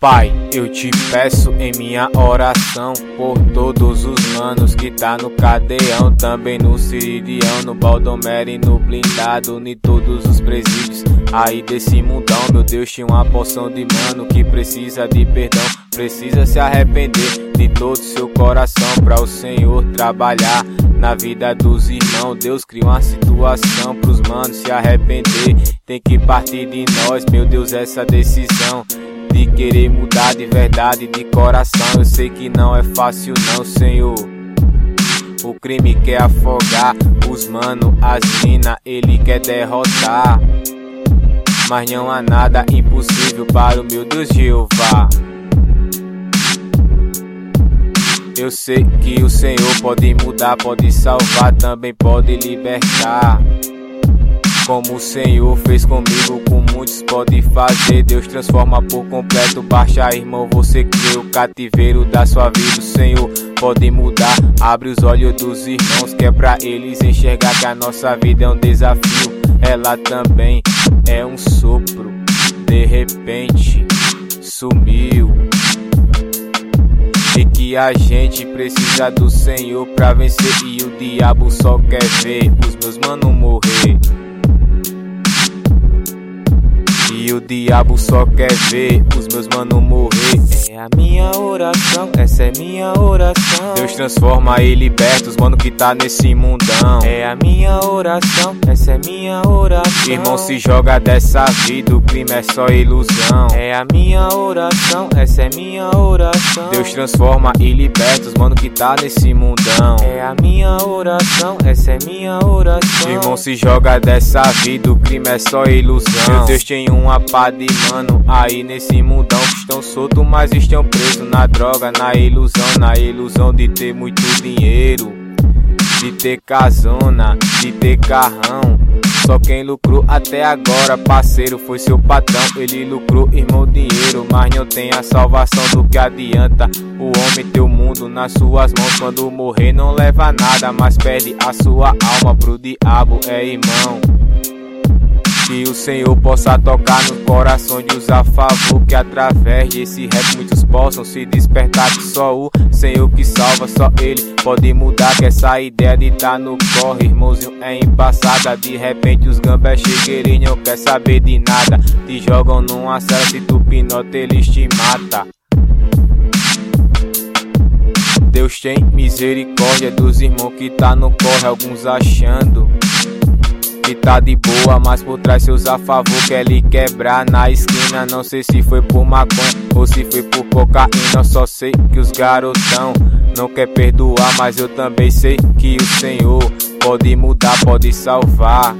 Pai, eu te peço em minha oração por todos os manos que tá no cadeião, também no Siridião, no Baldomero e no blindado, em todos os presídios aí desse mundão. Meu Deus, tinha uma porção de mano que precisa de perdão, precisa se arrepender de todo seu coração pra o Senhor trabalhar na vida dos irmãos. Deus cria uma situação pros manos se arrepender, tem que partir de nós, meu Deus, essa decisão de querer mudar de verdade, de coração. Eu sei que não é fácil não, Senhor. O crime quer afogar os mano, as mina, ele quer derrotar, mas não há nada impossível para o meu Deus Jeová. Eu sei que o Senhor pode mudar, pode salvar, também pode libertar. Como o Senhor fez comigo, com muitos pode fazer. Deus transforma por completo, baixa irmão, você crê o cativeiro da sua vida. O Senhor pode mudar, abre os olhos dos irmãos, que é pra eles enxergar que a nossa vida é um desafio. Ela também é um sopro, de repente sumiu. E que a gente precisa do Senhor pra vencer, e o diabo só quer ver os meus manos morrer. E o diabo só quer ver os meus manos morrer. É a minha oração, essa é minha oração. Deus transforma e liberta os mano que tá nesse mundão. É a minha oração, essa é minha oração. Irmão, se joga dessa vida, o crime é só ilusão. É a minha oração, essa é minha oração. Deus transforma e liberta os mano que tá nesse mundão. É a minha oração, essa é minha oração. Irmão, se joga dessa vida, o crime é só ilusão. Meu Deus, tem uma pá de mano aí nesse mundão que estão soltos, mas estão presos na droga, na ilusão de ter muito dinheiro, de ter casona, de ter carrão. Só quem lucrou até agora, parceiro, foi seu patrão. Ele lucrou, irmão, dinheiro, mas não tem a salvação. Do que adianta o homem ter o mundo nas suas mãos? Quando morrer não leva nada, mas perde a sua alma pro diabo, é irmão. Que o Senhor possa tocar no coração de os a favor, que através desse rap muitos possam se despertar, que só o Senhor que salva, só Ele pode mudar. Que essa ideia de tá no corre, irmãozinho, é embaçada. De repente os gambé chegam e não quer saber de nada, te jogam numa cela, se tu pinota eles te mata. Deus tem misericórdia dos irmãos que tá no corre, alguns achando que tá de boa, mas por trás seus a favor quer lhe quebrar na esquina. Não sei se foi por maconha ou se foi por cocaína, só sei que os garotão não quer perdoar, mas eu também sei que o Senhor pode mudar, pode salvar.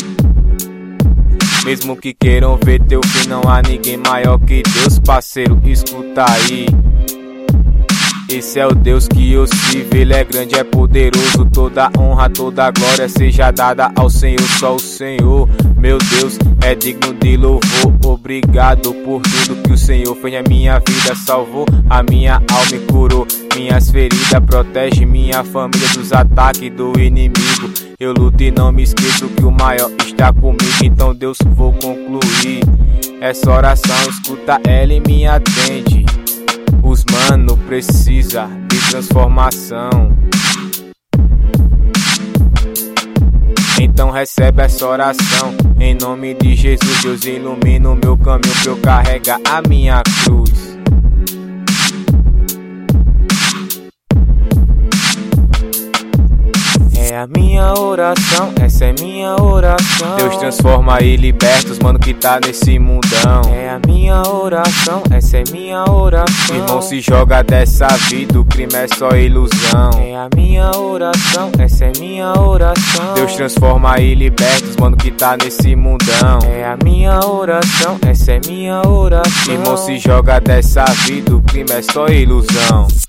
Mesmo que queiram ver teu fim, não há ninguém maior que Deus, parceiro, escuta aí. Esse é o Deus que eu sirvo, Ele é grande, é poderoso. Toda honra, toda glória seja dada ao Senhor, só o Senhor, meu Deus, é digno de louvor. Obrigado por tudo que o Senhor fez na minha vida, salvou a minha alma e curou minhas feridas, protege minha família dos ataques do inimigo. Eu luto e não me esqueço que o maior está comigo, então Deus, vou concluir essa oração, escuta ela e me atende. Os mano precisa de transformação, então recebe essa oração. Em nome de Jesus, Deus ilumina o meu caminho pra eu carregar a minha cruz. É a minha oração, essa é minha oração. Deus transforma e liberta os mano que tá nesse mundão. É a minha oração, essa é minha oração. Irmão, se joga dessa vida, o crime é só ilusão. É a minha oração, essa é minha oração. Deus transforma e liberta os mano que tá nesse mundão. É a minha oração, essa é minha oração. Irmão, se joga dessa vida, o crime é só ilusão.